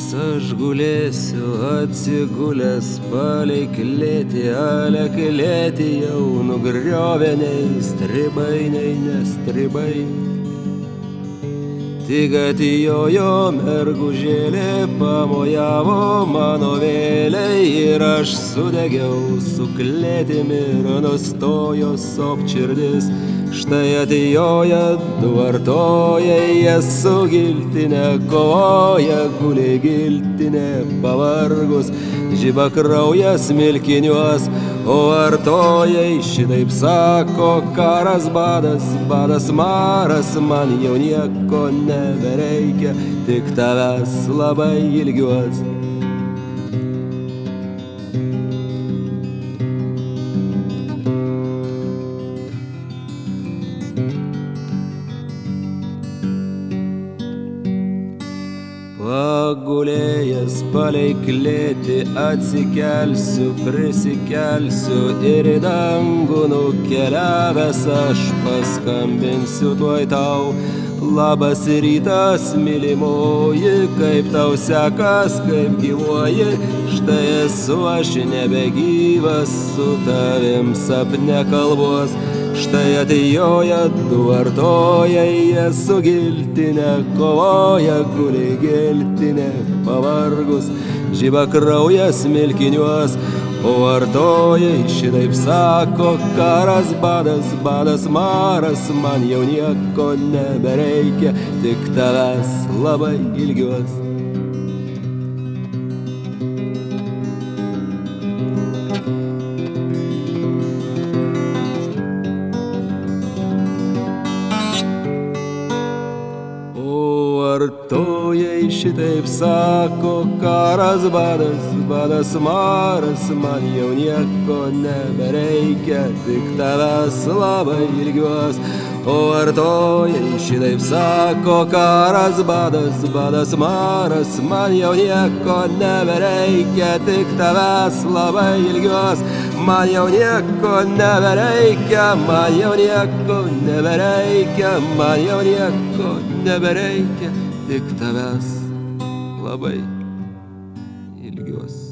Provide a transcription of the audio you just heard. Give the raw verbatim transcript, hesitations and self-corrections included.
aš gulėsiu atsigulęs palei klėtį, ale klėtį jau nugriovė nei stribai, nei nestribai. Tik atjojo mergužėlė, pamojavo mano vėliai ir aš sudegiau su klėtimi ir nustojo sopt širdis. Štai atjoja du vartojai, jie su giltine kovoja, guli giltinė pavargus, žiba kraujas milkiniuos, o vartojai šitaip sako: karas badas, badas maras, man jau nieko nebereikia, tik tavęs labai ilgiuos. Pagulėjęs palei klėtį atsikelsiu, prisikelsiu ir į dangų nukeliavęs aš paskambinsiu tuoj tau. Labas rytas, mylimoji, kaip tau sekas, kaip gyvuoji, štai esu aš nebegyvas, su tavim sapne kalbuos. Štai atjoja du vartojai, jie su giltine kovoja, guli giltinė pavargus, žiba kraujas milkiniuos, o vartojai šitaip sako: karas badas, badas maras, man jau nieko nebereikia, tik tavęs labai ilgiuos. Vartojai šitaip sako: karas badas, badas maras, man jau nieko nebereikia, tik tavęs labai ilgiuos. O vartojai šitaip sako: karas badas, badas maras, man jau nieko nebereikia, tik tavęs labai ilgiuos. Man jau nieko nebereikia, man jau nieko nebereikia, man jau nieko nebereikia, tik tavęs labai ilgiuos.